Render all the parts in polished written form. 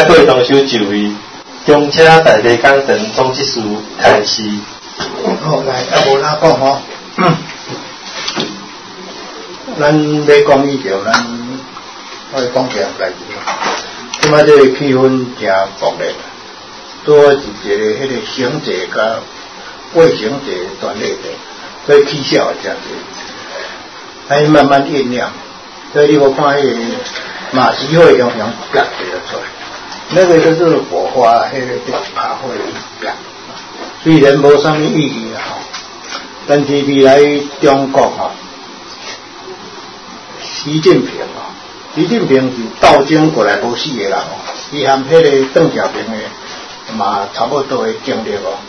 啊，过动手就位，中车大地工程总技师开始。 好，来，啊无哪讲吼，咱要讲以前，咱我讲几样代志。即摆这个气氛真恶劣，拄好是一个迄个行者甲卫行者团队的，所以起效真侪，还慢慢酝酿。所以你有看迄个马习会用啪出来，那个就是火花，迄个爬会啪。虽然无啥物意义啊，但是未来中国啊，习近平啊，习近平是斗争过来无死的人哦，伊含迄个邓小平的嘛差不多的经历哦。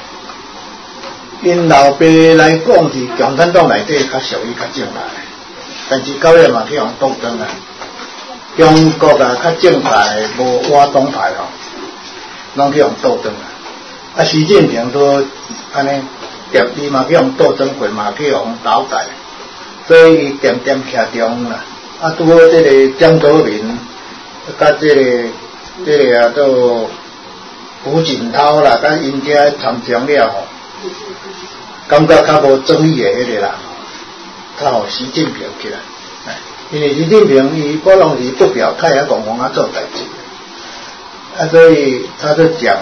因老爸来讲是共产党内底较属于较正派，但是到尾嘛去用斗争啊。中国啊较正派无活党派哦，拢去用斗争啊。啊，习近平都安尼，伊嘛去用斗争过，嘛去用倒台，所以伊点点徛中啦。啊，拄好这个江泽民，甲这个啊，都胡锦涛啦，甲因遮参详了吼，感觉较无争议的迄个人，较互习近平起来。因为习近平伊可能是不表态啊，讲啊做代志，啊，所以他就讲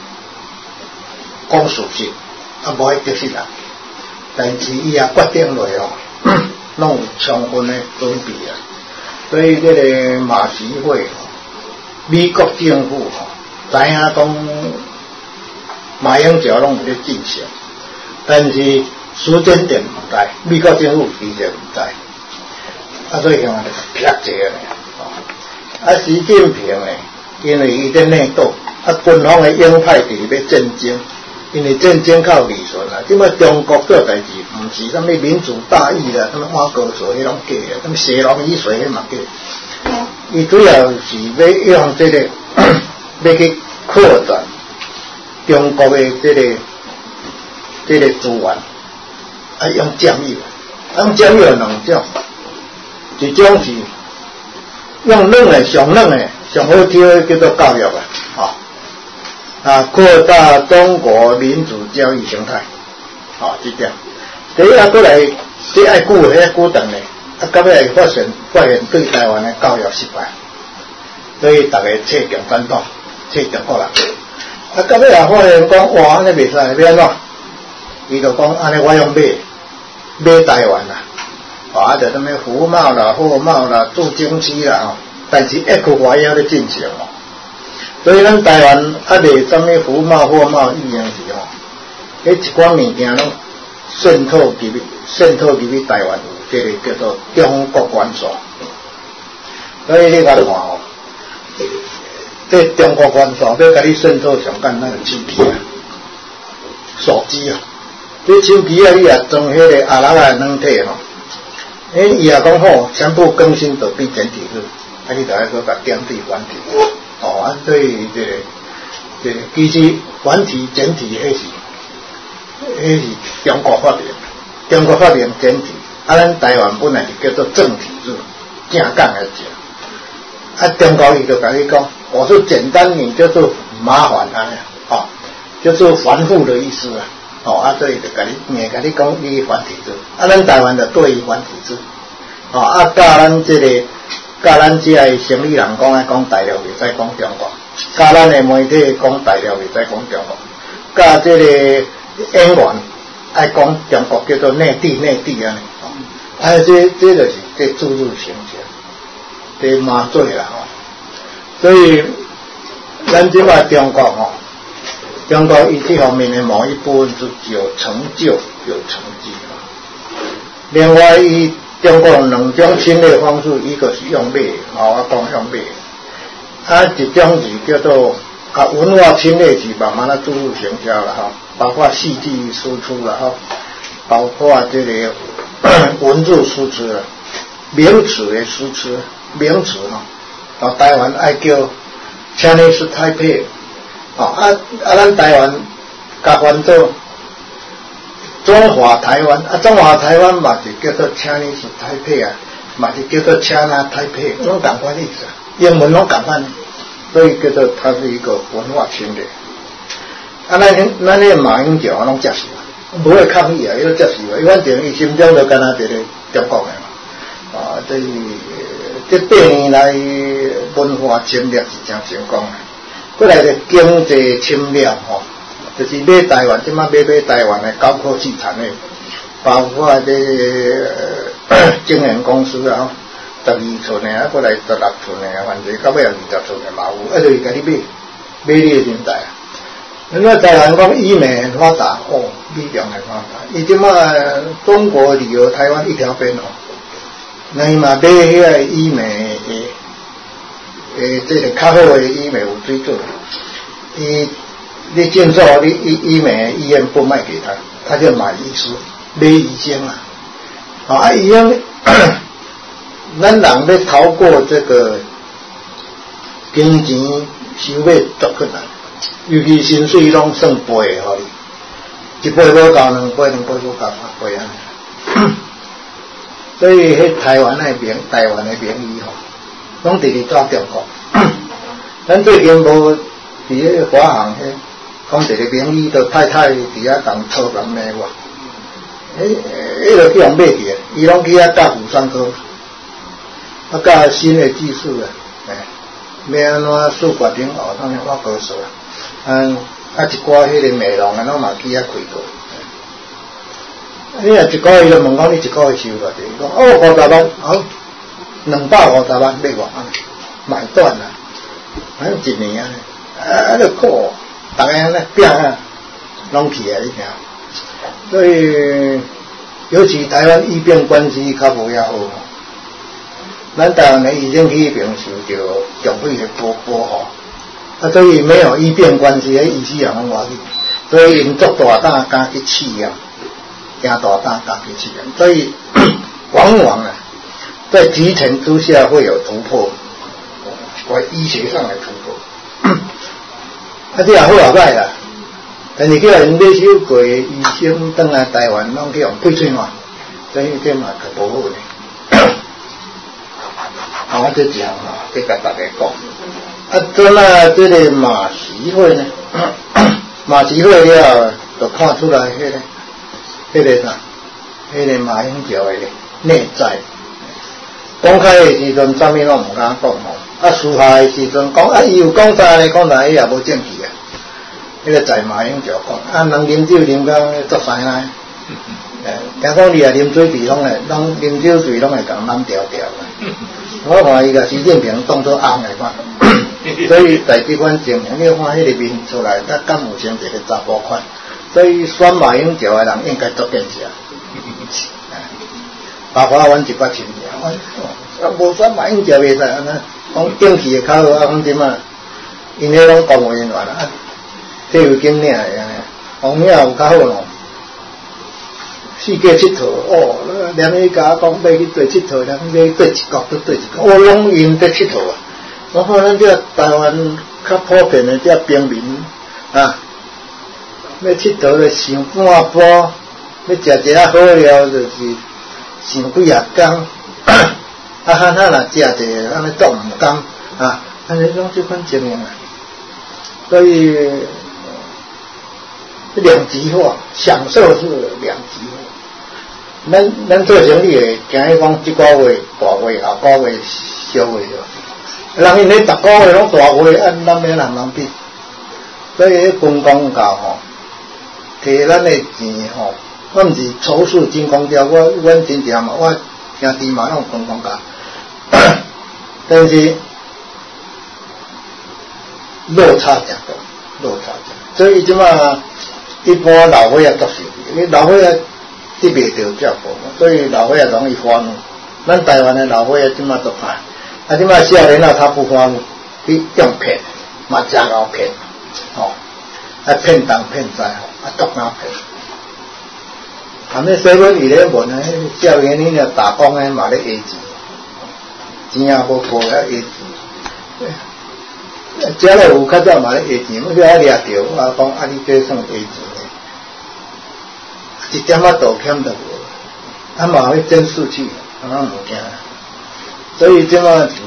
事实，啊，无迄就是啦。但是伊也决定落哦，拢有充分的准备啊。所以这个马习会，美国政府知影讲马英九拢有咧进行，但是时间点唔知，美国政府其实唔知。啊，所以向人撇一个呢，啊，习近平呢，因为伊在内斗，啊，军方的鹰派伫要战争，因为战争较利顺啦。即摆中国做代志，毋是啥物民主大义啦，啥物挖沟水迄种假的，啥物蛇龙雨水迄嘛假。伊主要是要用这个要去扩展中国的这个资源，啊，用奖励，用奖励有两种。一种是用软的、上软的、上好听的叫做教育啊，扩大中国民主教育形态，这点。第一过来，这爱久长的，啊，到尾会发现对台湾的教育失败，所以大家切共产党，切中国人。啊，到尾也发现讲，哇，安尼袂使，要安怎？伊就讲安尼，我用买台湾啦。啊，就什么服贸啦、货贸啦、驻京区啦，但是X华也在进行哦。所以咱台湾啊，袂什么服贸、货贸意向是哦，迄一寡物件拢渗透入去台湾有这个叫做中国元素。所以你甲看哦，这中国元素要甲你渗透上简单的手机啊，手机啊，这手机啊，你也装迄个阿拉的软体吼。伊也讲好，全部更新都变简体字，啊，你就要甲点对繁体，啊，所以这个其实繁体简体迄是中国发明简体，啊，咱台湾本来是叫做正体字，正港的字，啊，中国伊就甲你讲，我是简单你就是麻烦啊，就是繁复的意思啊。啊，所以就甲你讲你繁体字，啊，咱台湾就对于繁体字，啊，教咱这个生理人讲爱讲大陆，袂使讲中国；教咱的媒体讲大陆，袂使讲中国；教这个演员爱讲中国叫做内地安尼，啊，这就是这注入形象，这麻醉啦所以咱即摆中国中国以这方面的某一部分是有成就、有成绩。另外，中国两种侵略方式，一个是用买，我讲用买，一种是叫做文化侵略是慢慢注入形象了包括戏剧输出了包括这个文字输出了，名词的输出，名词台湾爱叫 Chinese Taipei。咱台湾甲翻做中华台湾，中华台湾嘛是叫做 Chinese Taipei嘛是叫做 China Taipei，拢同款意思，英文拢同款。 所以叫做它是一个文化侵略。啊，咱那马英九啊，拢接受，不会抗议啊，伊都接受啊，伊反正伊心中就干那一个中国的嘛，啊，所以这8年来文化侵略是真成功的。过来的经济侵略吼，就是买台湾，即马买台湾的高科技产业，包括晶圆公司啊，12寸的啊，过来16寸的啊，反正到尾20寸的嘛有，就是甲你买你的人才啊。那台湾讲医美很发达哦，美容很发达，伊即马中国旅游台湾一条边哦，那伊嘛买迄个医美这个较好的医美有水准，你建造你医美医院不卖给他，他就买医师买医生啊，啊医生，咱人要逃过这个金钱收买足困难，尤其薪水拢算倍的，互你一倍无够2倍，2倍无够3倍啊，所以迄台湾的名医吼。拢直直抓中国，咱最近无伫迄个华航迄，讲一个名医的太太伫遐当操办的我，迄个去人买去，伊拢去遐教妇产科，啊教新的技术啊，要安怎数决定学，当然我高数啊，一寡迄个美容啊，拢嘛去遐开过。你若一个月就问讲你一个月收偌济？伊讲50万，好。250万买我买断了，反正1年啊，就苦，大家那病啊，拢起来一条。所以，尤其台湾医病关系较无遐好，咱台湾的医生去平受着长辈的保护，啊，所以没有医病关系，迄医师人拢外去，所以因做大胆敢去试验，惊大胆敢去试验，所以往往啊。在集权之下会有突破，医学上的突破。啊，这也好也歹啦，但是叫人退休过的医生回来台湾，拢去用配水嘛，所以这嘛可不好呢。啊，这讲啊，这甲大家讲。啊，转啊，这个马习会呢，马习会了，就看出来迄个啥，迄个马英九的内在。公开的时阵，啥物拢唔敢讲吼。啊，私下的时阵讲，啊，伊有讲啥呢？讲啥伊也无证据啊。迄个在马英九讲，啊，人啉酒啉到作屎啦。听讲你也啉水醉拢会，拢啉酒醉拢会共咱调调的。我看伊甲习近平当作翁来看，所以在这款情形，你看迄个面出来，他敢有像一个查甫款，所以选马英九的人应该做见识。包括阮一寡亲戚，无选马英九袂使安尼，讲政治的较好，啊，讲即嘛，因迄拢公务人员啊，退休金领的安尼，红领有较好咯。世界佚佗哦，连伊甲我讲要去做佚佗，连要对一国都对一国，我拢用在佚佗啊。我看咱这台湾较普遍的这平民啊，要佚佗就想半波，要食一下好料就是。想几啊工，啊罕若食者，安尼做唔甘啊，安尼种这款情形啊，所以两极化，享受是两极化。咱做生意的，惊伊讲即个月大月，下个月小月了，人因咧10个月拢大月，咱免人比，所以分公教吼，摕咱的钱吼。我毋是仇视金光雕，阮真正嘛，我兄弟嘛拢分公家，但是落差真大，落差真。所以即嘛，一般老伙仔做生意，因为老伙仔得袂到政府嘛，所以老伙仔容易发怒。咱台湾的老伙仔即嘛做歹，啊即嘛少年啊他不发怒，去用骗，嘛真够骗，吼，啊骗东骗西吼，啊独脑骗。含咧7-11呢，少年迄个打工诶嘛咧下钱，钱也无够咧下钱。遮咧有较早嘛咧下钱，我遐掠着，我讲啊，你这算下钱诶，一点仔道歉都无，啊嘛去争取去，啊物件。所以即马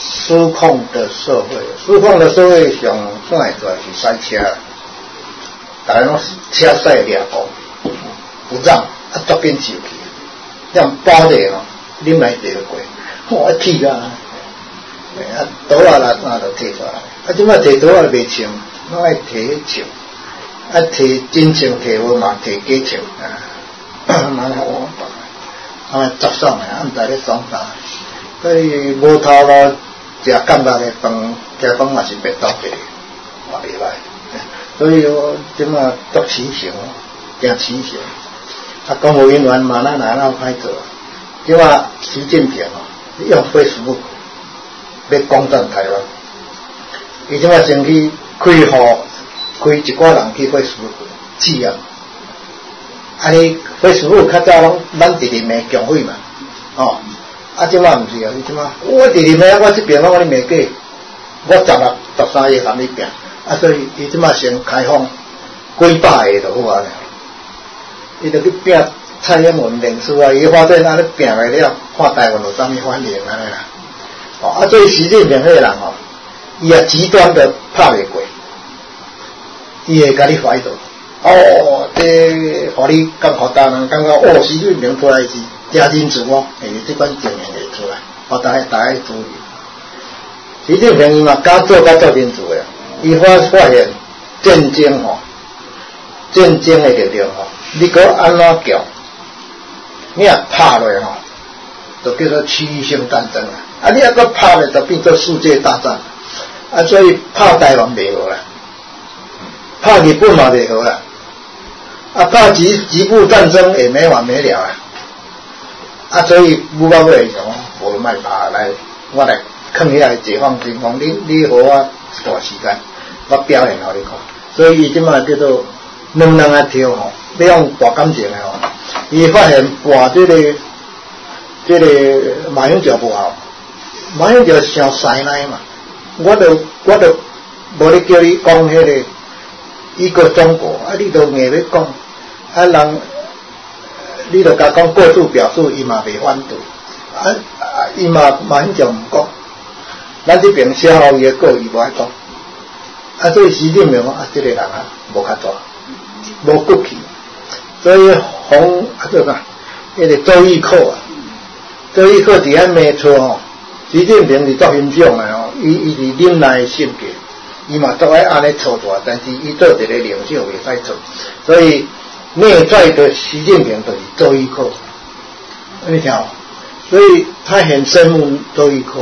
失控的社会，失控的社会上算会做是塞车，大家拢车塞掠过，不让啊抓紧收去，让包的哦，啉来地过，我气啊！啊，刀啊啦啥都摕出来，啊，即摆摕刀啊袂穿，拢爱摕穿，啊，摕真穿摕无嘛，摕假穿啊，蛮好玩，啊，杂爽诶，啊，毋知咧爽啥，所以无头路食感觉诶饭，食饭也是袂倒地，也袂歹，所以我即摆做起行，惊起行，啊，公务人员嘛咱歹做，即摆习近平哦，用 Facebook。要攻占台湾，伊即摆先去开一寡人去 Facebook 试啊。啊，你 Facebook 较早拢咱直直骂共匪嘛，哦，啊，即摆毋是啊，你即摆我直直骂，我这边我咧骂假，我13页含你拼，啊，所以伊即摆先开放几百个就好啊，伊就去拼蔡英文脸书啊，伊发现啊，你拼来了，看台湾有啥物反应安尼啦。啊，所以习近平迄个人哦，伊也极端的拍袂过，伊会甲你怀疑哦，这互你互大人感觉哦，习近平出来是真认真哦，这款情形会出来，大家注意。习近平伊嘛敢做认真的，伊发现战争吼，战争的力量吼，你搁安怎叫，你若拍落吼，就叫做区域性战争啊。啊！你要搁拍咧，就变做世界大战。啊，所以拍台湾袂好啦，拍日本嘛袂好啦。啊，拍局部战争也没完没了啦。啊，所以武到尾讲，无卖拍来，我来囥起来解放军，讲你互我一段时间，我表现互你看。所以伊即摆叫做两人啊跳吼，要用大感情的吼。伊发现播这个马英九不好。马英九上塞奶嘛，我都无咧叫你讲迄个一个中国，啊，你都硬要讲，啊人，你都甲讲过度表述，伊嘛袂反对，伊嘛马英九毋讲，咱这边消耗伊的个伊无爱讲，啊，所以习近平啊，这个人啊，无较大，无骨气，所以红啊叫啥，迄个周玉蔻啊，周玉蔻伫遐骂错吼。习近平是作欣赏的哦，伊是忍耐性格，伊嘛都爱安尼操作，但是伊做一个领袖袂使做，所以内在的习近平就是周玉蔻，你听，所以他很羡慕周玉蔻。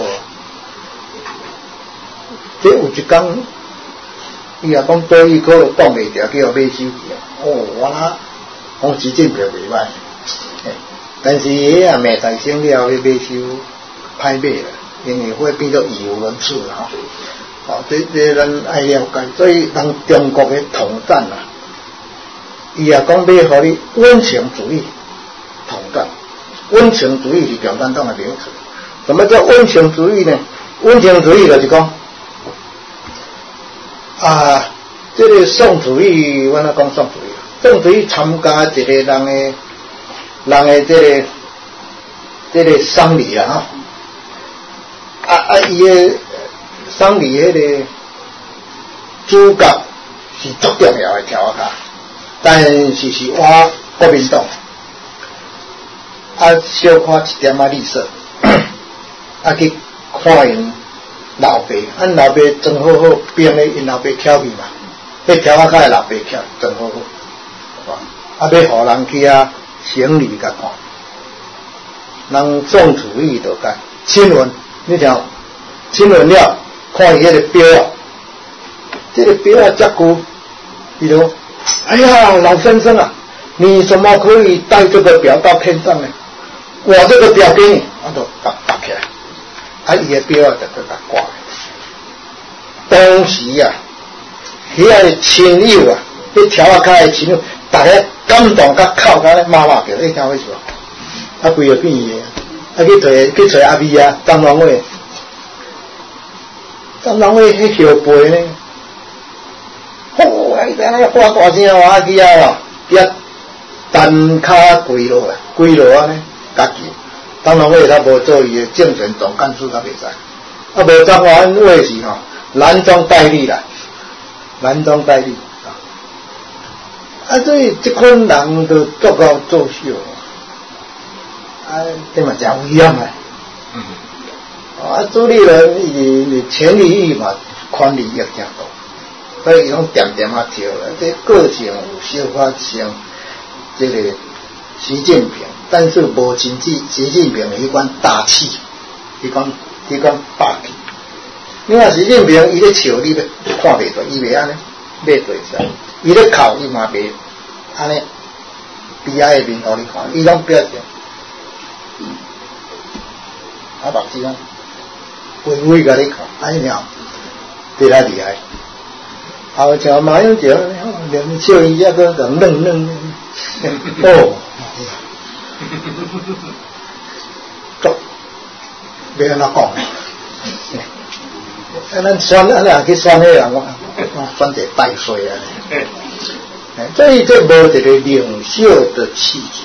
这有一天，伊也讲周玉蔻挡袂住，叫买手机啊，哦，我讲习近平袂歹，但是伊也骂台省了，买手歹买啦。因为会变作语无伦次啦，哦，这咱爱了解，所以人中国的统战啊，伊也讲要互你温情主义统战，温情主义是共产党的名词。什么叫温情主义呢？温情主义就是讲啊，这个宋主义，我哪讲宋主义？宋主义参加一个人的这个丧礼啊，哈。伊个丧礼迄个主角是足重要的条卡，但是我国民党小看一点绿色，去看因老爸，俺老爸装好好编咧，因老爸翘去嘛，迄条卡的老爸翘装好好，要互人去行礼甲看，人宋主义就干亲吻。你听，亲吻了，看伊迄个表啊，这个表啊，遮久，比如，哎呀，老先生啊，你怎么可以带这个表到天上呢？我这个表给你，就拔起来，伊个表啊，就给它挂。当时啊，迄个亲友啊，迄条啊开的亲友，大家感动甲哭甲咧骂叫，你听为什么？规个变伊个。去找阿妹啊，张龙伟迄小背呢，吼，伊在那喊大声话去啊，遐单骹跪落安尼，家己。张龙伟他无做伊的竞选总干事，他袂使， 啊，无彰化县话是吼南庄代理啦，南庄代理啊，所以这群人都作高作秀，啊，这嘛真危险啊！啊，主理人伊权利欲嘛，权利欲真大，所以伊拢点点啊跳了。这个性有小可像这个习近平，但是无亲自习近平迄款大气，迄款霸气。你看习近平伊咧笑，你要看袂出，伊袂安尼咧对上，伊咧哭，伊嘛袂安尼悲哀的面互你看，伊拢表情，啊目睭微微甲你看，哎呀，对他厉害。后像马英九，连笑伊也个冷冷，哦，足，袂安怎讲？咱选咱去选迄人，我选者带衰啊！所以这无一个领袖的气质。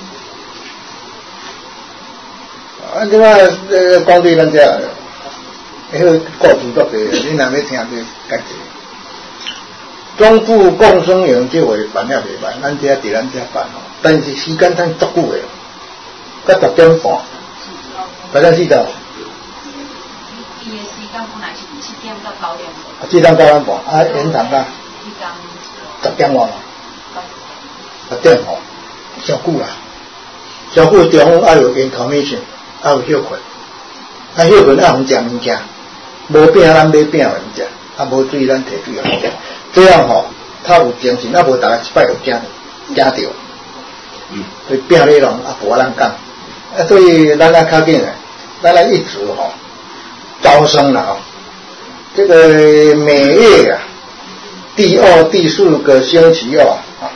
啊，你看讲对咱遮，迄个故事足侪，你若要听就解释。中部共生营这回办了袂歹，咱遮伫咱遮办吼，但是时间太足久诶，到10点半，8点4到。 伊诶时间本来是7点到9点。 7点9点半，啊，延长到10点半嘛，10点吼，上久啦，上久中午要有 information， 要有休困，啊休困要通食物件，无饼咱买饼来食，啊无水咱摕水来食，这样吼，较有精神，啊无大家一摆就惊着，所以饼内容啊无咱讲，啊所以咱较紧诶，咱一直吼招生了啊。这个每月啊，第2、第4个星期二啊，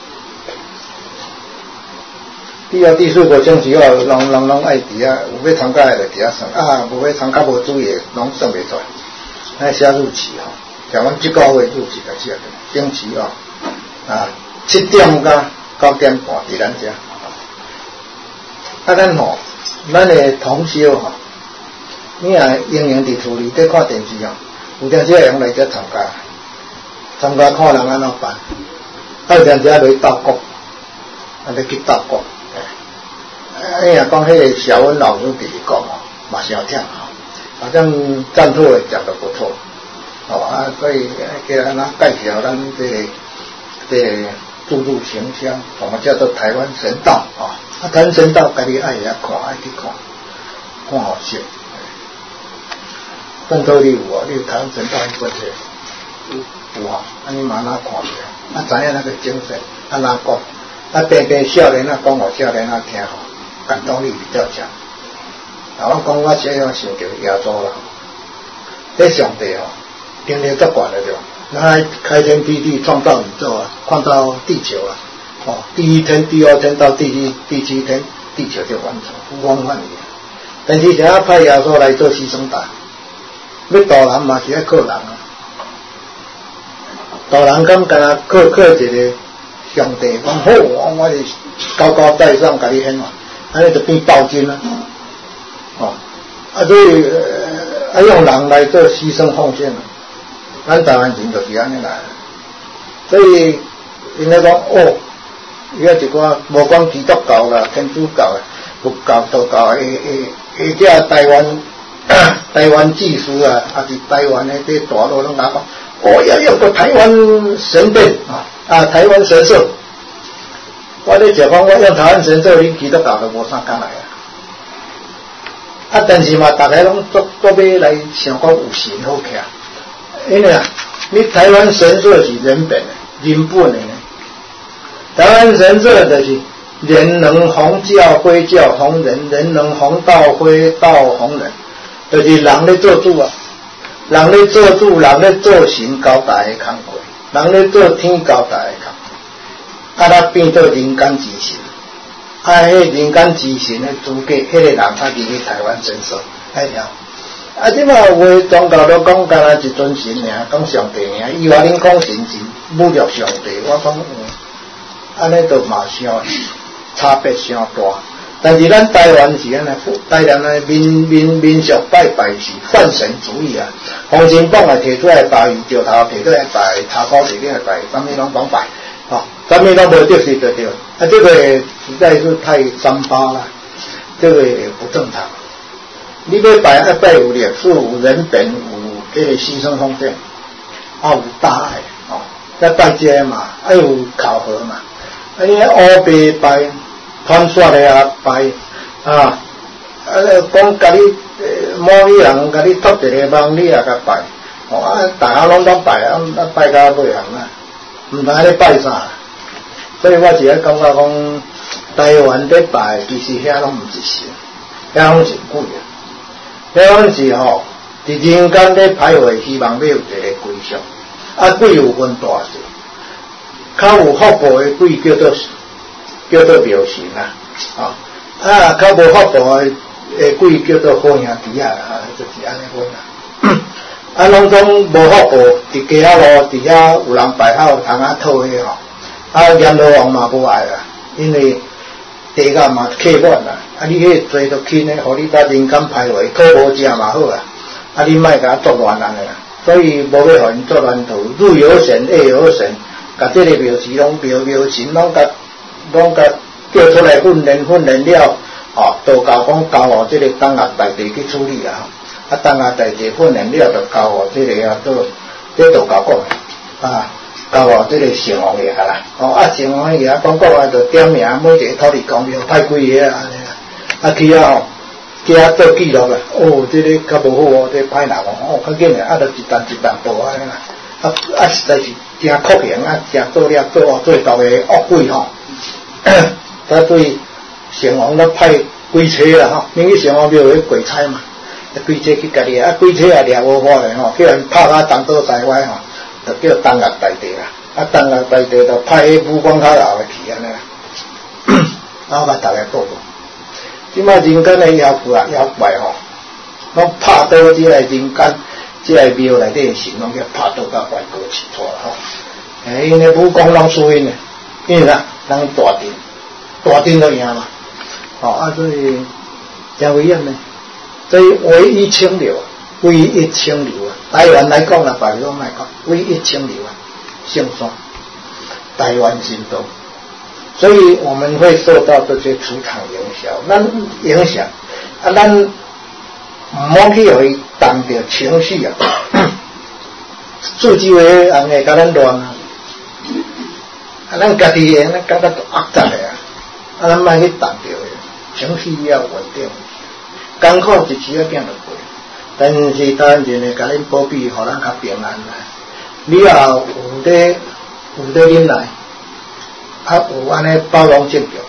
第2、第4个星期二，拢爱伫遐，有要参加的就伫遐算啊，无要参加无注意的，拢算袂出来。咱写日期吼，像阮这个月日期来写的，星期二啊，7点到9点半伫咱遮。啊，咱吼，咱的同学吼，你若永远伫厝里在看电视吼。有阵时人来遮参加看人安怎办，啊有阵时来斗国，啊来去斗国，哎呀，讲迄个小温老师伫咧讲哦，嘛是好听啊，好像赞助的讲得不错，哦啊，所以给咱介绍咱这个注入形象，我们叫做台湾神道啊，台湾神道，家己爱也看，爱去看好笑。郑州你有啊？你有台湾神道迄本册？有啊，啊你嘛哪看着？啊知影那个精神，啊哪讲？啊边少年啊讲互少年啊听吼，感动力比较强。啊我讲我小想想着亚洲人，这上帝吼，能力足悬的对吧？他开天辟地创造宇宙啊，创造地球啊，哦，第1天、第2天到第7天，地球就完成，呼风唤雨。但是想要派亚洲来做牺牲打。要导人嘛是要靠人啊，导人敢干那靠一个上帝讲好，我是高高在上甲你显嘛，安尼就变暴君啊，哦，啊所以用人来做牺牲奉献啊，咱台湾人就是安尼来，所以因咧讲哦，伊个一寡无讲基督教啦、天主教啦、佛教、道教下台湾技术啊，还是台湾的这大陆拢讲，哦要有个台湾神殿啊，台湾神社。我咧讲我用台湾神社，恁基督教都无啥敢来啊。但是嘛，大家拢做要来想讲有神好起，因为啊，你台湾神社是人本的、人本的呢。台湾神社就是人能弘教，徽教弘人；人能弘道，徽道弘人。就是人咧做主啊，人咧做主，人咧做神交代的工作，人咧做天交代的工作，啊，他变做人间之神，啊，迄人间之神的资格，迄个人他入去台湾神社，哎呀，啊，即马有的宗教都讲干那一尊神尔，讲上帝尔，伊话恁讲神侮辱上帝，我讲安尼都嘛伤差别伤大， 但是咱台湾是安尼，台湾的民俗拜拜是泛神主义啊。洪金榜啊摕出来拜，石头摕出来拜，头壳摕出来拜，啥物拢讲拜，啥物拢无对是就对。这个实在是太三八了，这个也不正常。你要拜要拜有历史、有人本、有这个牺牲奉献，有大爱要拜这嘛，有考核嘛。你乌白拜。传说的啊拜讲甲你某女人甲你托一个梦，你也甲拜，大家拢拜，拜到尾行啦，唔知咧拜啥。所以我是咧感觉讲，台湾咧拜，其实遐拢唔是神，遐拢是鬼啊，遐拢是伫人间咧徘徊，希望要有一个归宿。鬼有分大小，较有福报的鬼叫做庙神啊，较无福报的鬼叫做好兄弟啊，就是安尼分啦。拢总无福报，伫街仔路底下有人拜好，通讨的阎罗王嘛无爱啦，因为地价嘛客满啦，你迄做就轻的，互你在人间徘徊，讨无食嘛好啦，你莫甲作乱人啦，所以无要互因作乱途，日有神，夜有神，甲这个庙神庙神拢甲叫出来训练了，都交互这个党学大地去处理啦。党学大地训练了，就交互这个这都交讲交互这个城隍爷啦。城隍爷讲就点名每一个土地公庙派几个啊，去去做记录啦。这个较无好这歹人较紧的，就一单报安尼啦。实在是真酷刑真做了做到的恶鬼他对城隍都派几车啦因为城隍庙有鬼差嘛，几车去家己几车也掠无法的叫人拍到东倒西歪就叫党学大地啦。党学大地就派迄武功较老的去安尼啦，然后甲大家报告。即摆人间的妖怪拢拍倒这个人间这个庙内底的神，拢叫拍倒到外国去错啦因为武功拢输因的，因为人大阵都赢嘛，所以真危险呢。所以唯一清流台湾来讲啦，别个拢莫讲，唯一清流圣山，台湾神道。所以我们会受到这些磁场影响，咱唔好去互伊动着情绪自己为人会甲咱乱咱家己咱感觉都恶杂的咱莫去动着情绪要稳定，艰苦一时要变落过，但是当然会甲恁保庇，互咱较平安啦。你也有得忍耐，有安尼包容正常，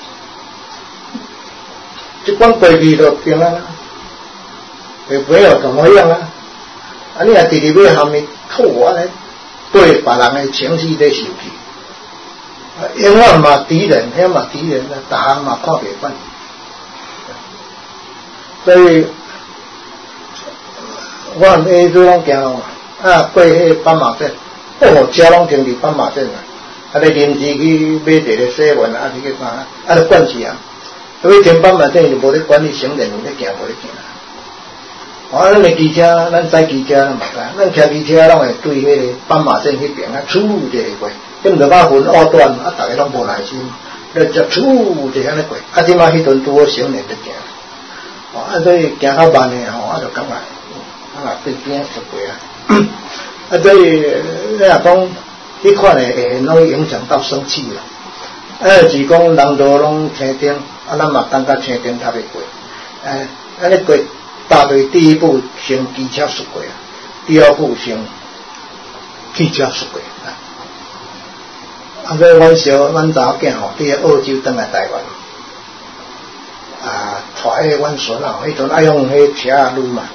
这款过去就平安啦，没有怎么样你也直直要下面吐安尼，对别人的情绪在受气。永远嘛敌人，遐嘛敌人啦，大项嘛看袂惯。所以，我下次拢行路过迄斑马线，车拢停伫斑马线你临时去买一个洗碗去去啥，就惯起所以停斑马线就无咧管你行人有咧行无咧行。咱的机车，咱载机车咱嘛知，咱骑机车拢会对迄个斑马线迄边出一个过。咁就把分二段，大家拢无耐心，就出就安尼过。即马迄阵拄好行人在行，所以行较慢的就感觉对边就过所以你若讲迄款的会拢影响到生气啦。是讲人道拢青灯，咱嘛等甲青灯才会过。安尼过，大队第一步先机车驶过，第二步先汽车驶过。所以阮查某囝伫澳洲转来台湾，带阮孙迄阵爱用迄车路嘛，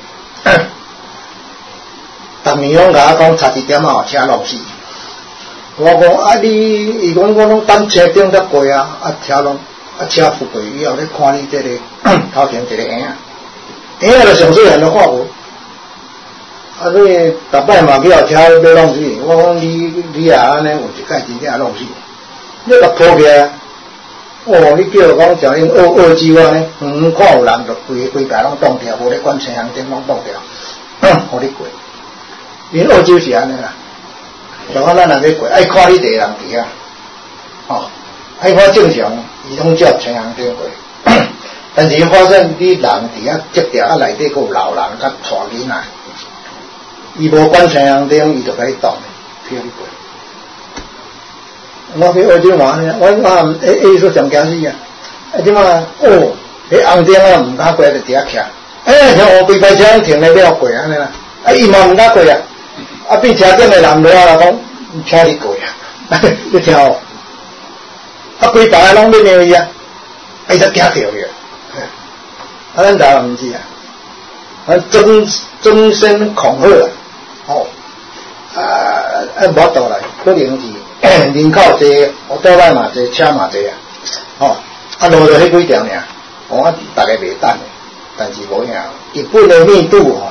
逐年拢甲我讲差1点车落死。我讲伊讲我拢等车顶才过车拢车覆过以后咧看你这个头前一个影就上细汉都看无。所以逐摆嘛去后车要弄死，我讲你也安尼有一摆真正弄死，你甲抱起来， 哦，你叫讲像恁澳洲啊，看有人就规家拢冻掉，无咧管车行灯拢冻掉，互你过。因澳洲是安尼啦，像咱若要过，爱看你一个人伫啊，哦，爱看正常，伊拢照车行灯过。但是发现你人伫啊接掉啊内底佫有老人甲带囡仔，伊无管车行灯，伊就甲你冻，骗你过。我去澳洲玩呢，我迄说上惊死啊！即马哦，迄红灯啊唔敢过就伫遐徛，像我规排车停咧了过安尼啦，伊嘛唔敢过啊，变车顶诶人落来讲，请你过啊，你听哦，规排拢免了伊啊，伊就惊着去，咱台湾唔是啊，争先恐后哦，无法度来，可能是。人口侪，我倒来嘛侪，车嘛侪啊，吼，路就迄几条尔，我大家袂等的，但是无影，日本的密度吼，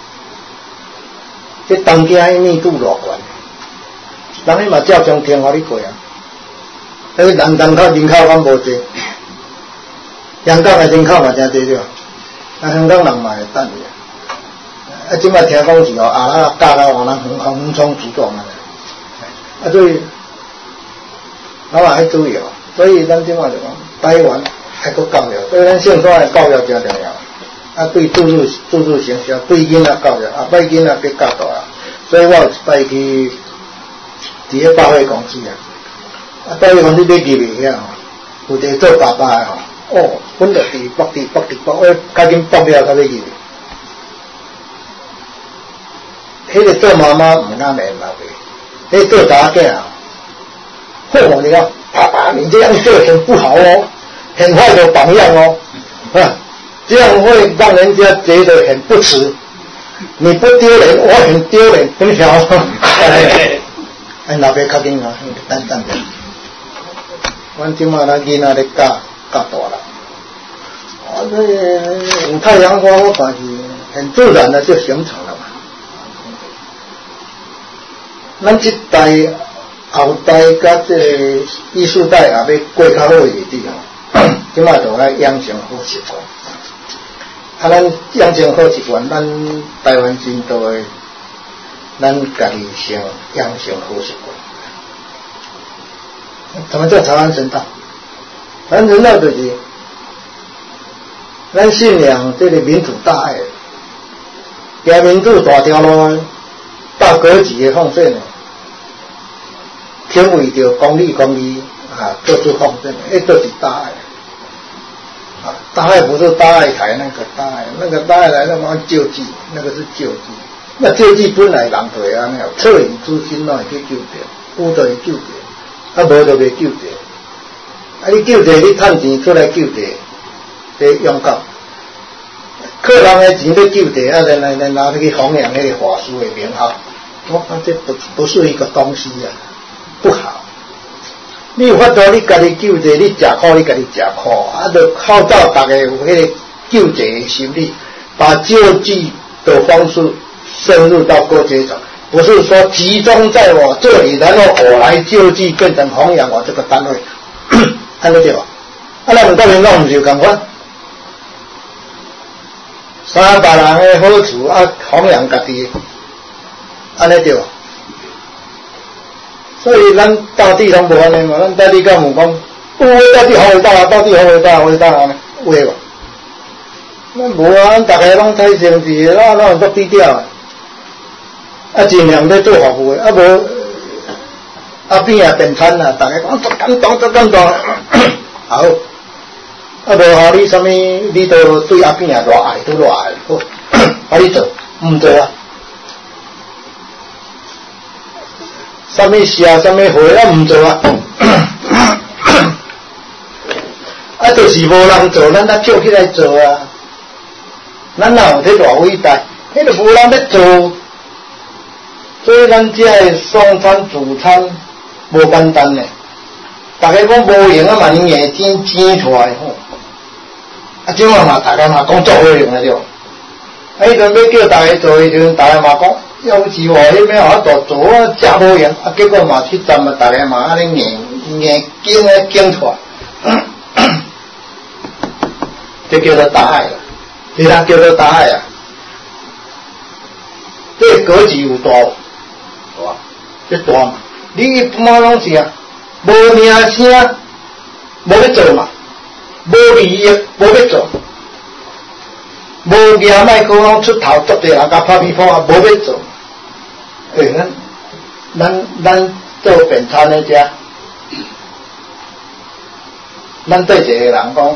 这东京的密度偌悬，人伊嘛照常停互你过啊，人口敢无济，香港的人口嘛真济着，香港人嘛会等的，即摆听讲是阿拉教到往人横冲直撞啊，所以。老板爱注意哦，所以咱即马就讲，台湾还佫教育，所以咱性产的教育真重要。对注入成效，对囡仔教育，摆囡仔别教大啊。所以我有一摆去伫个百货公司啊，百货公司买机袂晓，有一个做爸爸的哦，本着伫搏，我较紧搏了才买机。迄个做妈妈唔敢免老爸，迄做查囝啊。嚯！你看，爸爸，你这样做很不好哦，很坏的榜样哦，这样会让人家觉得很不耻。你不丢人，我很丢脸，你晓得吗？老爸较紧啊，等等的。阮即马咱囡仔咧教大了，所以有太阳花，我发现很自然的就形成了嘛。咱这代。后代甲这个艺术代也要过较好日子吼，即马就来养成好习惯。咱养成好习惯，咱台湾真多的，咱家己先养成好习惯。什么叫台湾神道？台湾神道就是咱信仰这个民主大爱，行民主大条路，大格局的奉献。天为着公理做出奉献，那就是大爱大爱不是大爱台那个大爱，那个大爱来那么救济，那个是救济。那救济本来人就会安尼，恻隐之心哪会去救着？有就会救着，无就袂救着。你救着，你趁钱出来救着，这用到。靠人的钱要救着，然拿去弘扬那个法师的名号，我看这不是一个东西啊。不好，你有法度你家己救济，你吃苦你家己吃苦，就号召大家有迄个救济的心理，把救济的方式深入到各阶层，不是说集中在我这里，然后我来救济，变成弘扬我这个单位，安尼对吧？咱唔到民众唔是共款，300人的好处弘扬家己，安尼对吧？所以咱大地拢无安尼嘛，咱大地敢有讲，大地好伟大啊，大地好伟大，伟大安尼，有无？咱无啊，咱大家拢太政治，咱有足低调尽量在做服务的，无边便餐啊，大家讲足感动，好，无好你啥物，你都对边偌爱都偌爱，好，你做，唔做啊？什么事啊，什么会唔做啊？就是无人做，咱跳起来做啊！咱哪有这偌伟大？迄个无人要做，所以咱这个送餐、主餐无简单嘞。大家讲无用啊，嘛你硬钱出来吼。即嘛大家嘛讲做好用的对。迄阵要叫大家做的时阵，大家嘛讲。要是我迄边我做啊，真无用结果嘛去站大家嘛安尼硬经出来， 这叫做大爱了，其他叫做大爱啊。这格局有大，是吧？这大嘛，你一般拢是啊，无名声，无要做嘛，无利益，无要做，无拿麦克风出头，足地人甲拍屁股啊，无要做。咱做便餐的遮，咱对一个人讲，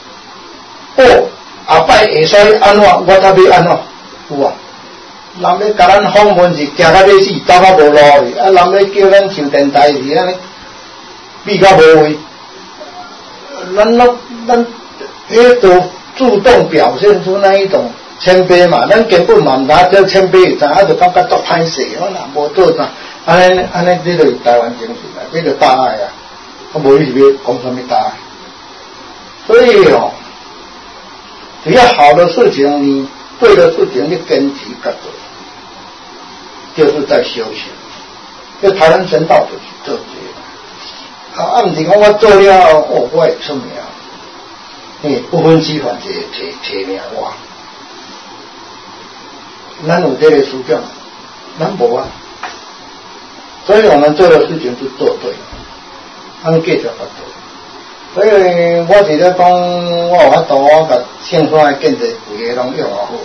后摆会使安怎，我才要安怎，有啊。人要甲咱访问是行到要死，走到无路去，人要叫咱上电台是安尼，比较无位。咱都主动表现出那一种谦卑嘛，咱根本嘛毋知叫谦卑，就就感觉足歹势，我若无做啥，安尼，这就是台湾精神啊，这就大爱啊，我无你是要讲什么大爱，所以只要好的事情，你对的事情，你坚持去做。就是在修行，这台湾神道就是做这个。毋是讲我做了，我会出名，不分虚幻摕名我。咱有这个思想，咱无啊。所以我们做的事情就做对，咱继续去做。所以我是咧讲，我有法度，我甲线上的建设规个拢用好。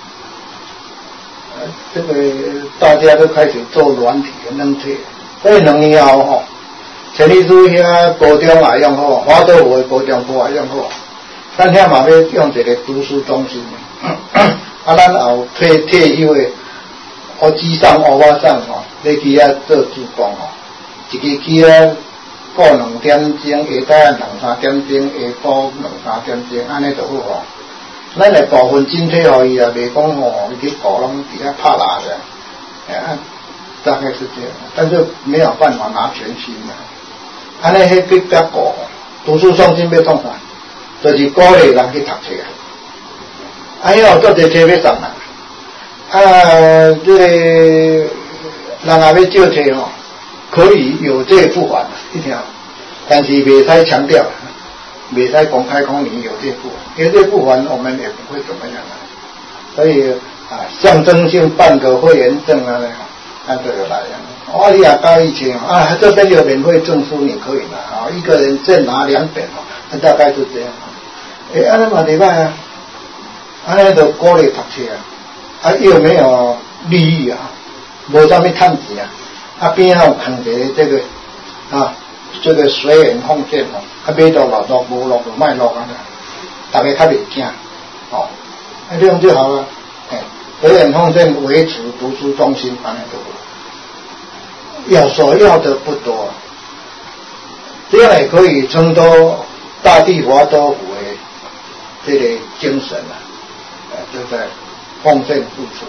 这个大家都开始做软体的软体，所以2年后陈律师遐高中也用好，华德福的高中部也用好，咱遐嘛要用一个读书中心，咱后退休的，乌机上乌巴上要去遐做助攻一个去遐过2点钟，下昼2-3点钟，下晡2-3点钟，安尼就好咱的部分津贴予伊啊，袂讲伊去搞拢伫遐拍拉的，大概是这样，但是没有办法拿全薪的。安尼迄去甲搞，读书中心要创啥？就是鼓励人去读册啊。哎呦，做这册要送啦。这个人也要借册可以有借不还一条，但是袂使强调。袂使公开讲你有借不还，有借不还我们也不会怎么样啊。所以象征性办个会员证啊，按这个来啊。你也交1000这边有免费证书你可以拿一个人再拿2本大概是这样安尼嘛袂歹啊，安尼就鼓励读册又没有利益无啥物趁钱边有藏一个这个这个随缘奉献买到录无录就卖录大家较袂惊这样就好了。随缘奉献维持读书中心安尼就好。要所要的不多，这样也可以承托大地华多福的这个精神就在奉献付出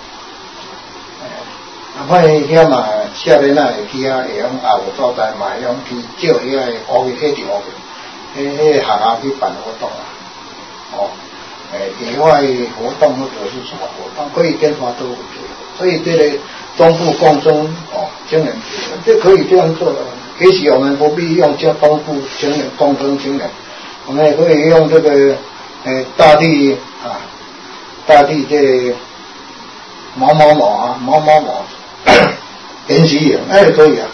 反正遐嘛，少年仔会去会用也有所在嘛，会用去借遐个乌去迄条迄学校去办活动野外活动或者是什么活动，可以跟华多福结合，所以这个东富共生青年就可以这样做的。也许我们不必用叫东富青年共生青年，我们也可以用这个大地这某某研习营也可以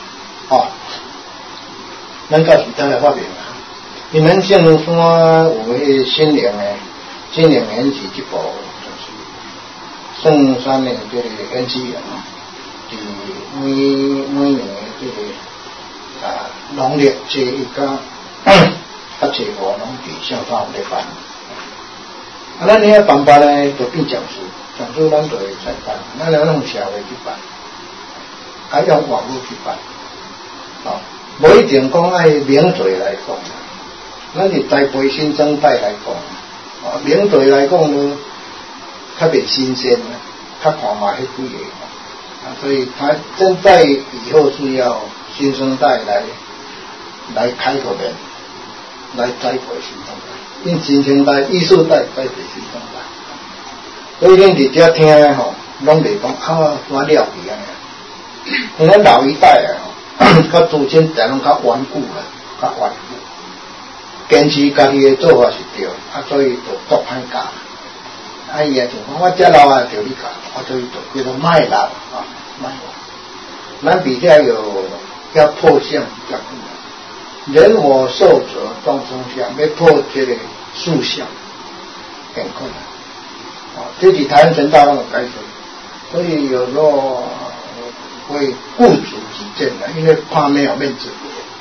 咱到时再来发明你们象山有迄新营研习这部就是圣山的这个研习营伫每年的这个农历这一个这5拢伫象山有咧办咱遐办呢就变讲师咱就会采办，咱要用社会去办用网络去办无一定讲爱名嘴来讲咱是栽培新生代来讲名嘴来讲呢较袂新鲜较看嘛迄几个所以他现在以后是要新生代来开口的来栽培新生代，因新生代艺术代栽培新生代，所以恁伫遮听的拢袂讲我了去因为老一代较祖先在拢较顽固较顽固坚持家己的做法是对，所以就多歹教。伊也就讲我遮老就你教，所以就叫做卖老卖老。咱比较要破相比较困难，人我寿者众生相，要破这个数相很困难。这是台湾陈大王的改革，所以有时候会固执己见的，因为怕没有面子。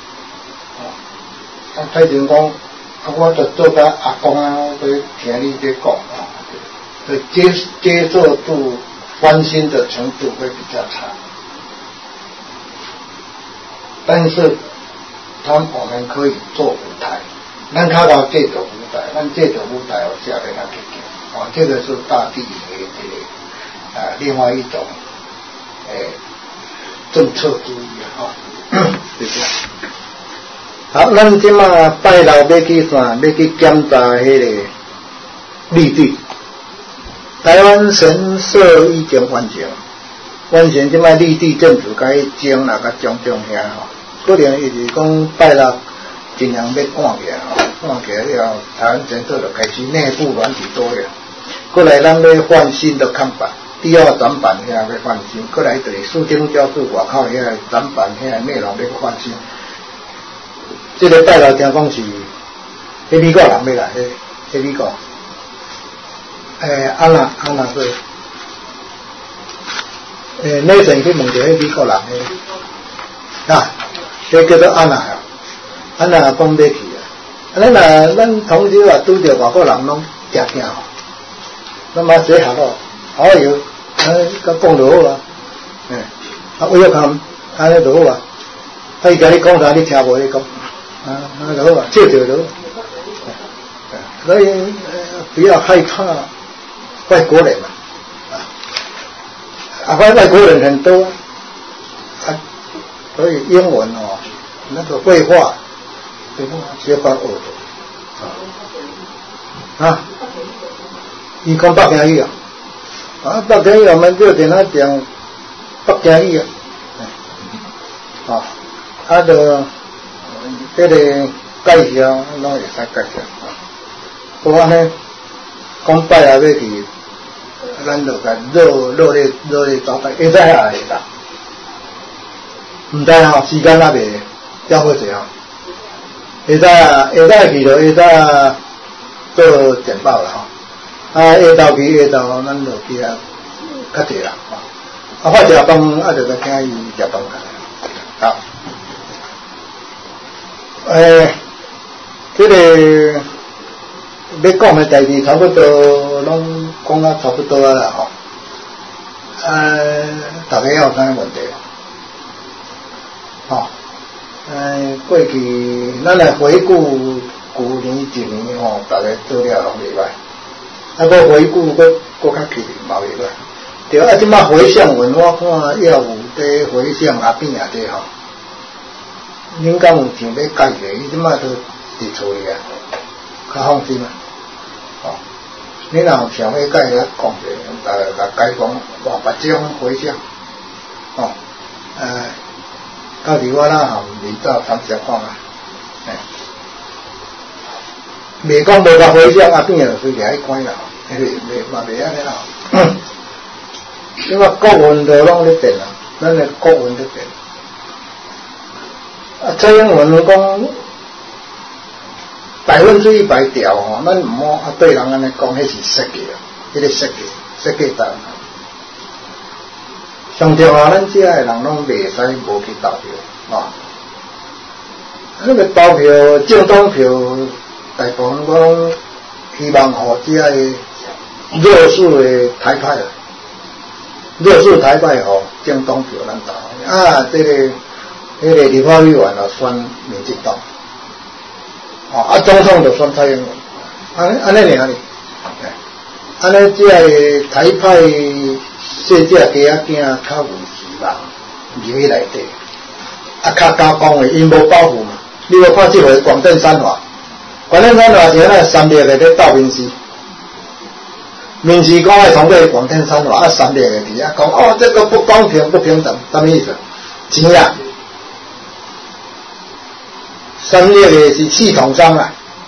太前讲，我就做甲阿公我都听你在讲所以接受度、欢心的程度会比较差。但是我们可以做舞台，咱看到这种舞台，咱这种舞台下面那个这个是大地的另外一种政策主义就这样。好，咱即马拜六要去啥？要去检查迄个立地。台湾神社已经完成即马立地政府甲伊种啦，甲种遐可能伊是讲拜六尽量要赶起来赶起来了，台湾神社就开始内部软体多了。过来咱要换新的看板，第二展板遐要换新，过来就是书经教室外口遐展板遐内容要换新。这个拜六听讲是，迄美国人要来，迄美国，安娜是，那阵去问着迄美国人这叫做安娜讲要去咱同时拄着外国人拢惊，那么写好了，好有，甲讲就好welcome，安尼就好伊甲你讲啥，你听无伊讲。就好接着就好。所以不要害怕外国人外国人很多所以英文那个绘画学法学的伊讲北京语北京语我们就跟他讲北京语就这个介绍拢会使介绍不过呢讲拜六要去咱就甲热烈招待会知啊会啦唔知时间还未要好势会知去就会知做简报啦下昼去咱就去较济啦发食饭就甲请伊食饭好这个要讲的代志差不多拢讲啊差不多啦大家有啥问题过去咱来回顾旧年一年大家做了拢袂歹个回顾搁较起嘛袂歹对即马回向文我看要有在回向边这恁敢有想要改个？伊即摆都伫厝里较放心恁若有想要改个，讲者，大家甲改讲换别种回向到时我含你到参详看袂讲无甲回向边就随掠去关啦，嘛袂安尼啦。因为国运就拢咧变咱的国运咧变。蔡英文讲100%调咱唔好对人安尼讲，迄是设计迄个设计单。上重要，咱遮个人拢袂使无去投票那个投票政党票，大部分讲希望互遮个弱势的台派互政党票咱投这个立法委员选民进党，总统就选蔡英文，安尼尔安尼这个台派小姐家仔囝较有希望入去内底，较敢讲的，因无保护嘛。你有看这回广电三话是那3列个咧斗面试，面试讲要通过广电三话3列个伫遐讲这个不公平不平等，什么意思？钱3列个是系统商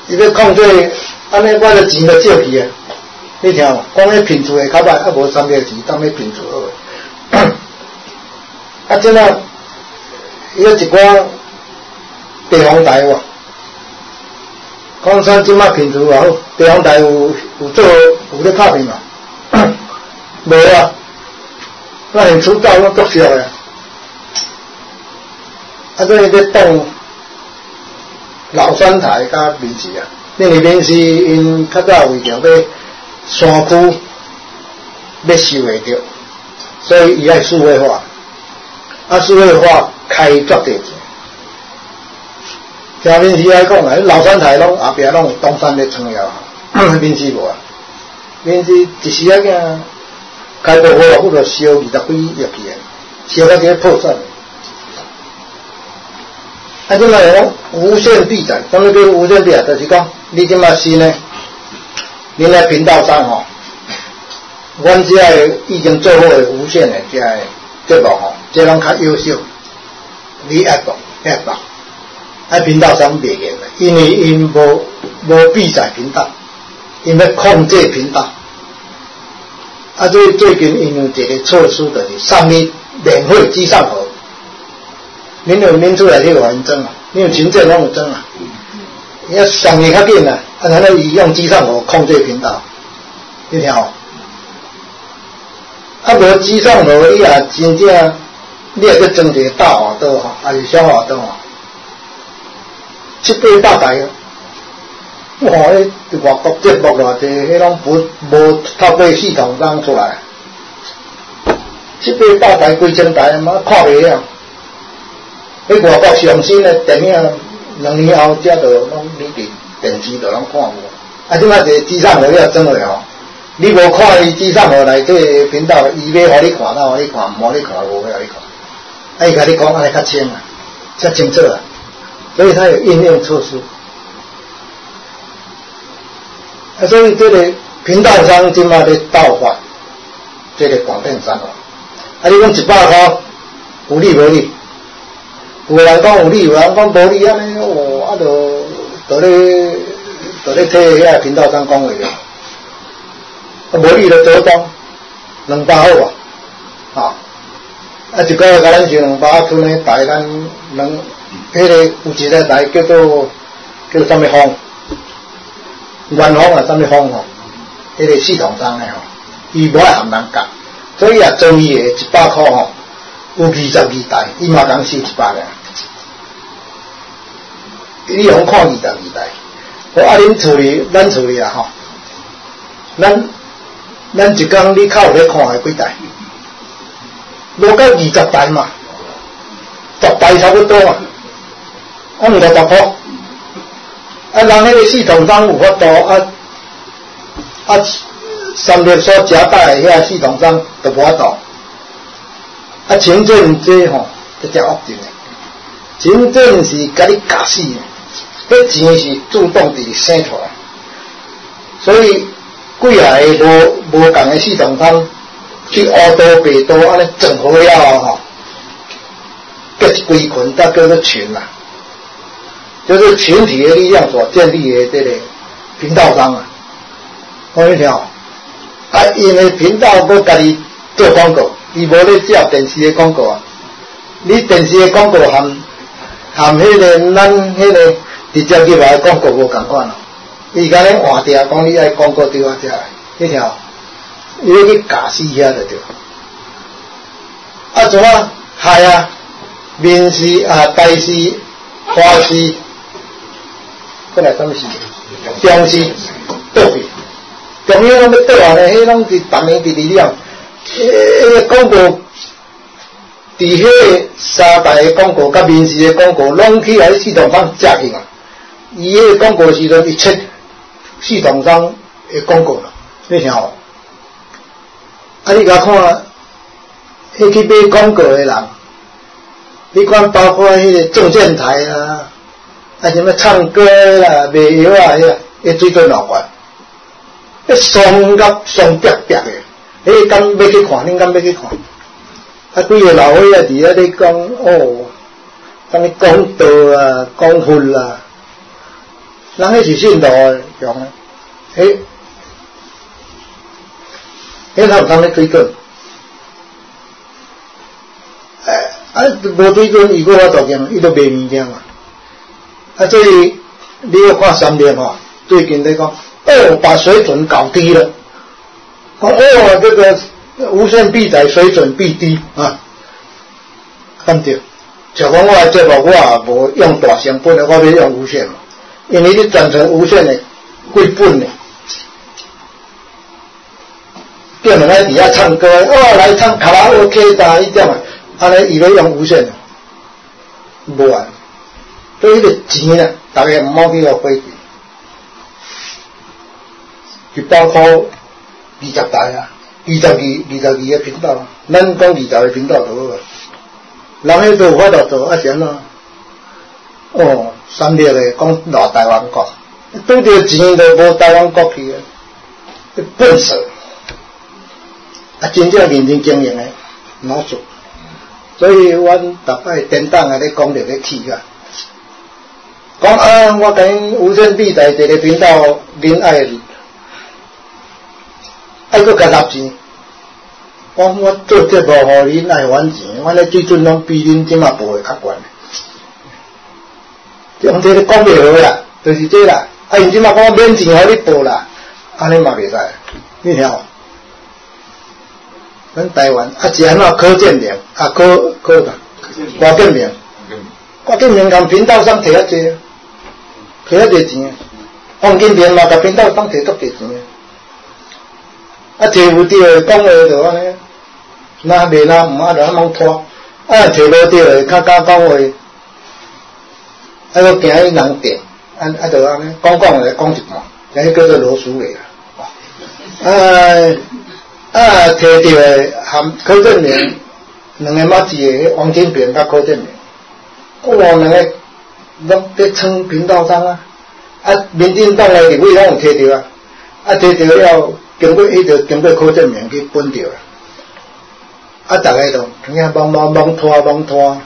伊要控制，安尼我的钱就借去啊！你听无？讲迄品质会较歹，啊无3个钱，当迄品质好。啊，即个伊有一寡地方台哇，讲咱即马品质也好，地方台有咧拍片嘛？无啊，那很出道拢作少诶。啊，所以咧动老山台甲民视啊，因为民视因较早为着要山区要收会着，所以伊爱数位化，啊数位化开绝对钱。听民视来讲啊，老山台拢后壁拢有东山咧撑了，民视无啊，民视一时仔囝开播好，不着烧20几亿去诶，烧到这破产。啊，即卖讲无限地载，什么叫无限地载？就是讲你即卖新诶，恁来频道上吼，阮遮个已经做好诶无线诶遮个节目吼，这拢较优秀，你爱讲爱放，啊频道上袂用诶，因为因无比赛频道，因要控制频道。啊，所以最近因有一个措施，就是上面免费机上盒。恁有恁出来去互因装啊，恁有行政拢有装啊，要上去较紧啊，啊，然后伊用机上盒控制频道，你听哦。啊，无机上盒你也真正，你也去装一个大滑道吼，还是小滑道吼，7、8台啊。哇！迄外国节目偌济，迄拢无透过系统上出来，7、8台、几千台，嘛看袂了。迄外国上新的电影，2年后才就拢你伫电视就拢看无。啊，即摆一个机上盒了装落吼，你无看伊机上盒内底频道，伊要互你看，哪互你看，无互你看，无互你看。啊，伊甲你讲安尼较清啊，较清楚啊，所以它有应用措施。啊，所以这个频道商即马咧斗法，这个广电商啊，啊，你讲100块有理无理？有人讲有理，有人讲无理，安尼哦，啊，就咧替遐频道商讲话了，啊，无理就做当200好吧？啊，一个月甲咱收200，剩咧台咱迄个有一个台叫做啥物方？元方啊，啥物方吼？迄个系统商诶吼，伊无爱含人讲，所以也做伊诶100块吼，有22台，伊嘛共收100个。你用看22台，我啊恁厝里，咱厝里啊吼，咱一工你靠咧看诶几台？无到20台嘛，10台差不多嘛，啊50块。啊，人迄个系统商有法度三立所夹带的遐系统商就无法度。啊，前阵这吼，这只恶劲的，前阵是甲你夹死的，迄钱是自动自生出来，所以几下个无共的系统商去乌道白道安尼整合了吼，结一规群，才叫做群啦。就是群体的力量所建立的这个频道商啊，我一条啊，因为频道要家己做广告，伊无咧接电视的广告啊。你电视的广告含迄个咱迄个直接入来的广告无共款咯。伊甲咱换掉，讲你爱广告对我遮来，你条，伊要去夹死遐就对。啊，怎啊害啊？民视啊，台视、华视。过来什么事？中视倒去，中央拢要倒啊咧，迄拢是逐年直了。迄个广告，伫迄个3台的广告、甲民视的广告，拢去来系统商食去嘛。伊迄个广告时阵，伊切系统商的广告啦，你听无？啊，你甲看，迄去买广告的人，你看包括迄个证券台啊。啊，什么唱歌啦、卖药啊，迄水准老悬，迄双甲双白白的，迄敢要去看？恁敢要去看？啊，几个老伙仔伫遐咧讲哦，啥物讲道啊、讲佛啦， 人迄是信徒用的，他有当咧推准，无推准，伊个我道歉，伊都卖物件嘛。所以你要看三联哈，最近在讲，把水准搞低了，这个无线必载水准必低啊，看对。像讲我的节目，我也无用大成本的，我要用无线嘛，因为你转成无线的贵本的。叫人来底下唱歌，来唱卡拉 OK da 一点啊，安尼伊要用无线的，无啊，所以迄个钱啊，大家唔好去互花钱，一包块20台啊，22个频道，咱讲20个频道就好啊，人迄都有法度做，是安怎？3列的讲偌台湾国，拄着钱就无台湾国去啊，笨死。真正认真经营的老做，所以阮逐摆典当咧讲着咧气啊，讲我跟无线必载一个频道，恁爱搁加纳钱，讲我做节目互恁爱还钱，阮咧水准拢比恁即马报的较悬，用这个讲袂好啦，就是这啦，因即马讲免钱互你报啦，安尼嘛袂使，你听无？咱台湾是安怎柯建明郭建明，郭建明共频道商摕遐济，摕遐济钱，王金平嘛共频道商摕足济钱，摕有对讲话就安尼，若袂若毋就拢拖，摕无对较敢讲话，搁惊伊人定，就安尼讲来讲一半，迄叫做罗书伟啦。摕到的含柯建明两个马子的王金平甲柯建明，两个拢在撑频道上啊！民进党的立委拢有摕到啊！摕到了经过经过柯建明去分掉啦！大家都听忙拖，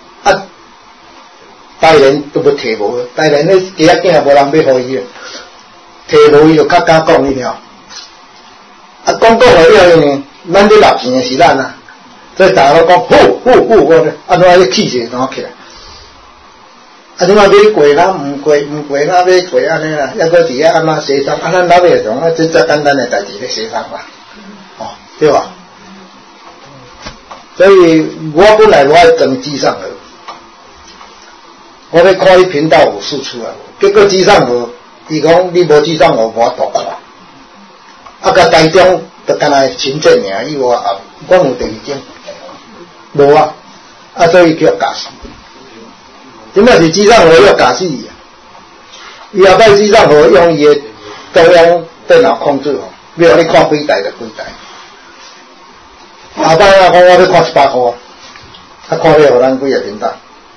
台联都要摕无，台联迄几仔囝也无人要互伊，摕无伊就较敢讲，你听。讲了呢，咱咧纳钱的是咱啊，所以大家都讲我咧，安怎迄气势怎起来？怎么要过啦？唔过啦，要过安尼啦，抑搁伫遐安怎协商？咱老百姓这简单的代志咧协商嘛，对吧？所以我本来我要争机上河，我要看伊频道有输出啊，结果机上河，伊讲你无机上河无法度啊。甲台中就干那行政尔以外啊，我有第二种，无啊，所以叫假死。真正是机上河要假死伊啊！伊后摆机上河用伊的中央电脑控制要你看几台就几台。后摆讲我要看18块，看了互咱几个频道。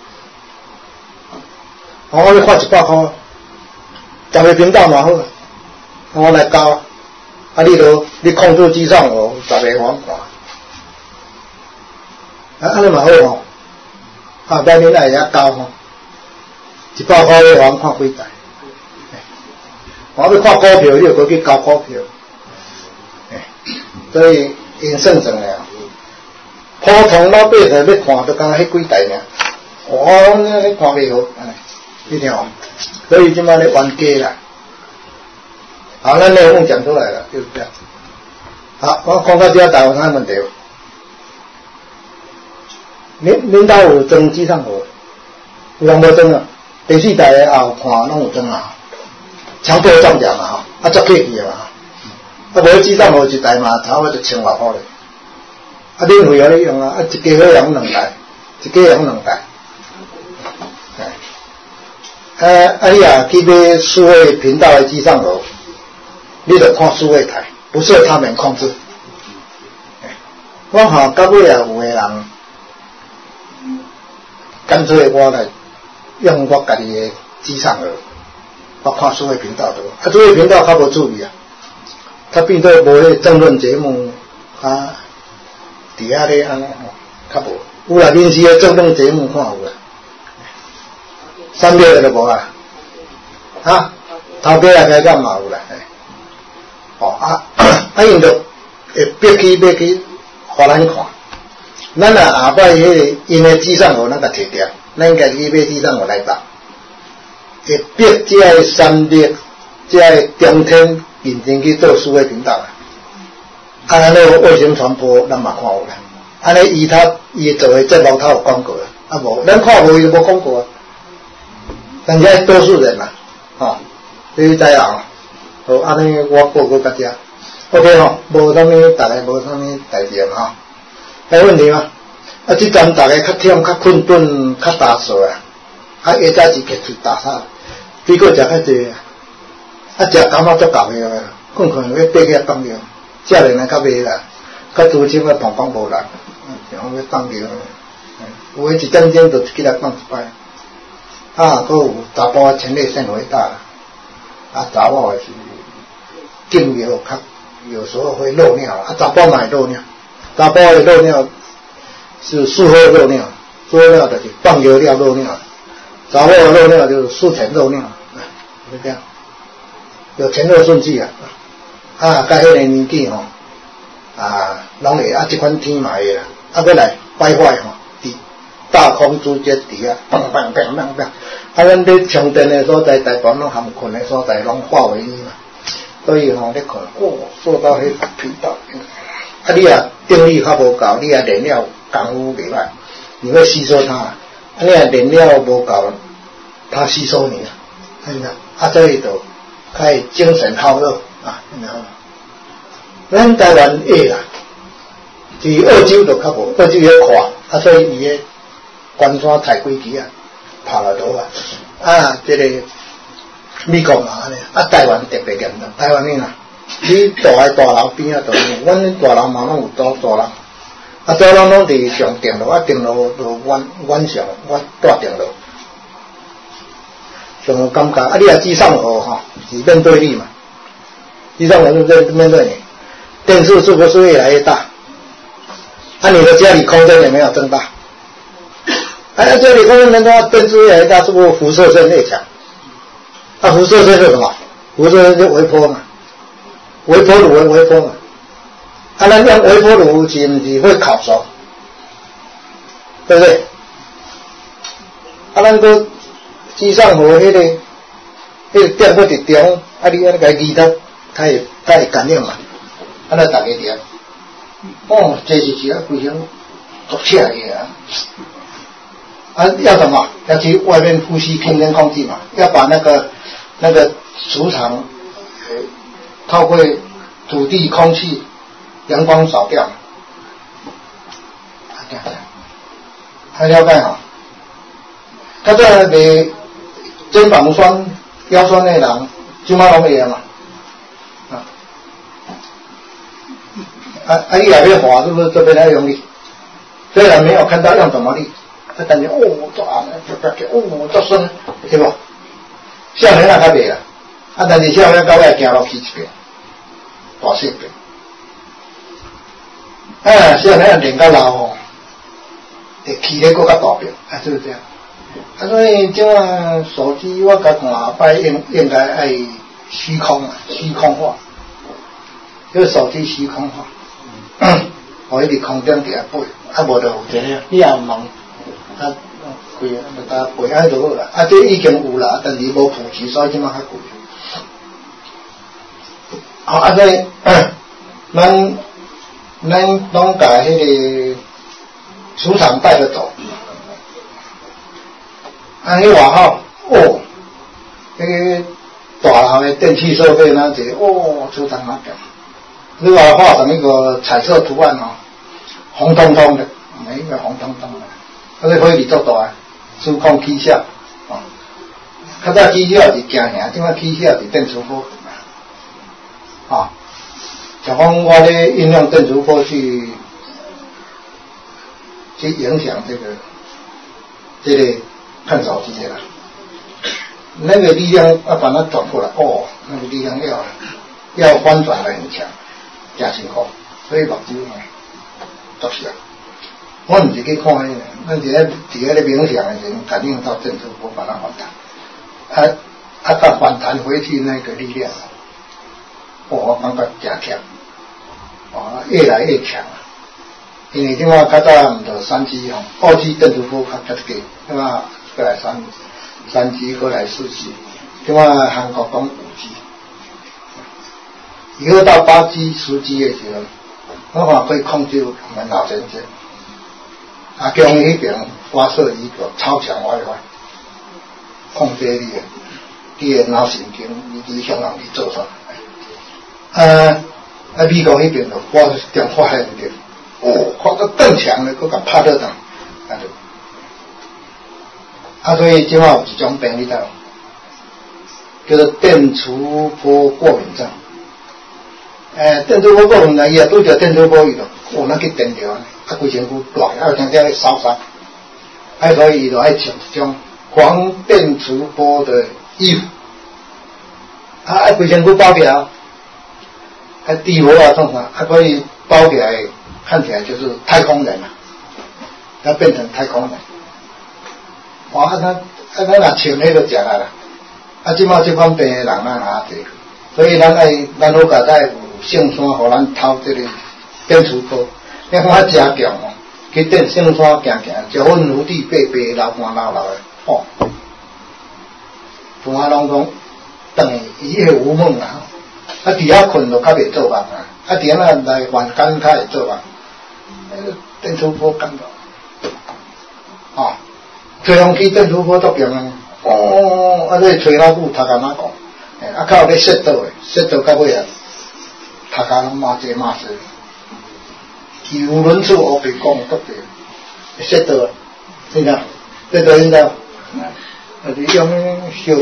我要看18块，10个频道嘛好，我来交。你控制机上10个网看，安尼嘛好吼。后摆恁爱遐交吼，100块的网看几台。我要看股票，你就过去交股票。所以因算算咧，普通老百姓要看，就敢迄几台尔。我咧看袂好，你听哦。所以即摆咧冤家啦。好，那内容讲出来了，就是这样。好，我讲到这台湾问题。恁兜有装机上河，有人无装啊？第4台的后看拢有装啊，强迫装掉嘛吼，足客气嘛。无机上河一台嘛，差不多1000多块咧。免费互你用啊，一家好用2台，一家用2台。你也去买数位频道的机上河。你得看数位台，不受他们控制。我到尾也有个人，干脆我来用我家己的机上河，我看数位频道多。数位频道较无注意啊，他变做无迄政论节目底下咧安尼较无。有啦，临时的政论节目看有啦，3秒就无啊。 头家也开讲嘛有啦，因就会逼去，互咱看。咱下摆因的纸上号咱甲摕掉，咱家己买纸上号来打，会逼这个三立、这个中天认真去做数位频道啦。安尼卫星传播咱嘛看有啦。安尼伊做的节目他有广告啊，无咱看无伊就无广告啊。但是多数人嘛，你知啊？好，安尼我报告大家。OK 无啥物，大家无啥物代志嘛有问题吗？即阵大家较忝、较困顿、较打扫啊，下早时起去打扫，比过食较济啊，食感觉足够个啊，困要爬起来放尿，少年人较袂啦，较资深个膀胱无力，然后要放尿，有诶一点钟就起来放一摆，佫有查甫啊前列腺肥大，查某诶是经尿较。有时候会漏尿，查甫嘛会漏尿，查甫的漏尿是术后漏尿，术后漏尿就是放尿尿漏尿，查甫的漏尿就是术前漏尿，就这样，有前后顺序啊。甲迄个年纪拢会即款天嘛会啦，再来摆坏伫大空之间底啊，砰砰砰砰砰，咱伫充电的所在，大部分拢含困的所在，拢化为泥嘛。所以你看，做到迄频道，你定力较无够，你燃料功夫袂歹，你会吸收它，你燃料无够，它吸收你所以就较精神耗弱咱台湾啦，伫澳洲就较无，澳洲遐快，所以伊个关山抬几支拍落倒这个。美国嘛安尼，台湾特别严重。台湾你住喺大楼边就有，阮大楼嘛拢有走廊，走廊拢伫上电路，电路就阮上，我带电路，上有感觉。你机上号是面对你嘛？机上号是面对你，电视是不是越来越大？你的家里空间有没有增大？家里空间增大，电视越来越大，是不是辐射线越强？辐射线是什么？辐射线是微波嘛，微波炉的微波嘛。咱用微波炉是不是会烤熟？对不对？咱个机上号迄个电不直中，你安尼甲移它，它会感染嘛。大家点。这是规箱做起来要什么？要去外面呼吸新鲜空气嘛，要把那个磁场透过土地、空气、阳光扫掉。还了解较早卖肩膀酸、腰酸的人，即马拢会嘛。你也要滑，是不是这边要用力？虽然没有看到用什么力，但是做暗做酸，对不？少年较袂啦，但是少年到尾行落去一遍，大细遍。少年练到老会起咧搁较大遍，就是这样。所以即款手机我甲看下摆应该爱虚空化，这手机虚空化。互伊伫空中伫遐飞，无就有这个，你也问，贵就甲飞安就好啦。这已经有啦，但是无普及，所以即马较贵。所以咱拢甲迄个磁场带着走。你话迄个大楼的电器设备那这磁场那点。你话画成一个彩色图案红彤彤的，每一个红彤彤的，你可以做大数控起效较早起效是惊吓，即摆起效是电磁波就讲我咧运用电磁波去影响这个看手机的啦，那个力量要把它转过来，那个力量要翻转得很强。真辛苦，所以目睭作实。我唔是去看迄个，咱伫咧冥想的时候，感应到电磁波把它放大。 甲反弹回去那个力量，我感觉真强，越来越强啊！因为即马较早毋着3G 2G 电磁波较低，即马过来3G 过来4G， 即马韩国讲5G， 以后到8G 10G 的时候，我看可以控制我们脑神经。中迄边发射一个超强 WiFi， 控制你的脑神经，你向人去做啥？美国迄边就发现一个，发到更强的，佮甲拍到上，所以即马有一种病你知道，叫做电磁波过敏症。电磁波过敏呢，伊也拄着电磁波伊就那去电着。规身躯热，有听到烧伤，所以伊就爱穿一种防电磁波的衣服，规身躯包起来，地膜创啥，可以包起来，看起来就是太空人了，要变成太空人。咱若穿迄个食啊啦，即马即款病的人咱也济，所以咱好甲在有圣山，互咱偷这个电磁波。你看真强去电圣山行，石粉湖地白白流汗流的，从阿拢讲，等伊迄有梦啊，伫遐困就较袂做梦啊，伫遐来还间较会做梦，电磁波感觉，吹风机电磁波足强啊，你吹老久，头壳哪讲，较有咧摔倒的，摔倒到尾啊，头壳拢麻济。语无伦次，我别讲特别，摔倒了，你看，摔倒你知道？就用烧，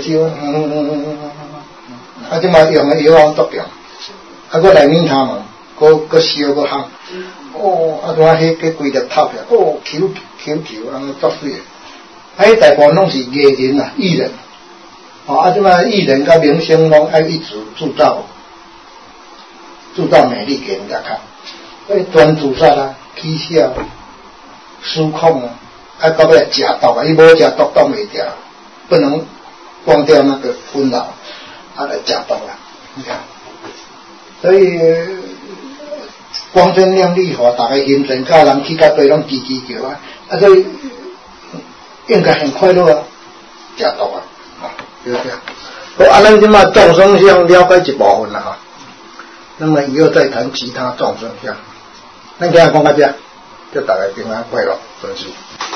即马用的药方足强，佮内面头毛，佮烧佮烘，怎啊迄规粒透起来，球，安尼足水的。大部分拢是艺人啊，艺人，即马艺人甲明星拢爱一直铸造美丽给人家看。专自杀啊，起笑、失控到尾食毒伊无食毒挡袂掉，不能忘掉那个纷扰，来食毒啦，你看，所以光鲜亮丽，互大家形成教人去到对拢叽叽叫所以应该很快乐啊，食毒就是这样。好，咱即马众生相了解一部分啦那么以后再谈其他众生相。咱今日讲到这，祝大家平安快乐，顺遂。